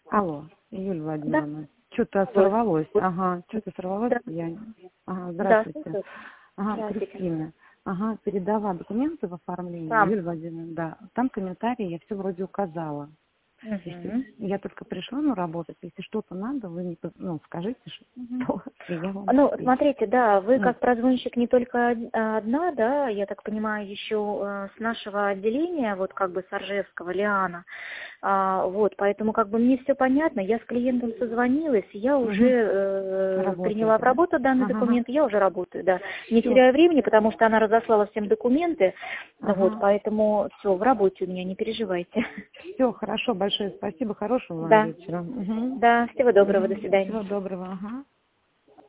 Алло, Юлия Да. Владимировна. Что-то Вот. сорвалось. Ага, что-то сорвалось. Да. Ага, Да, здравствуйте. слушаю. Ага, Здравствуйте. Кристина. Ага, передала документы в оформлении, Там. Юлия Владимировна, да. Там комментарии я все вроде указала. Если я только пришла, работать. Если что-то надо, вы скажите, что, и я вам Ну, отвечу. смотрите, да, вы Ну, как прозвонщик не только одна, да, я так понимаю, еще с нашего отделения, вот как бы с Оржевского, Лиана, вот, поэтому как бы мне все понятно, я с клиентом созвонилась, я уже приняла в работаете, да? работу данный Ага, документ, я уже работаю, да, не все. теряю времени, потому что она разослала всем документы, вот, Ага. поэтому все, в работе у меня, не переживайте. Все, хорошо, большое спасибо, хорошего вам Да, вечера. Угу. да, всего доброго, до Угу. свидания. Всего доброго, ага.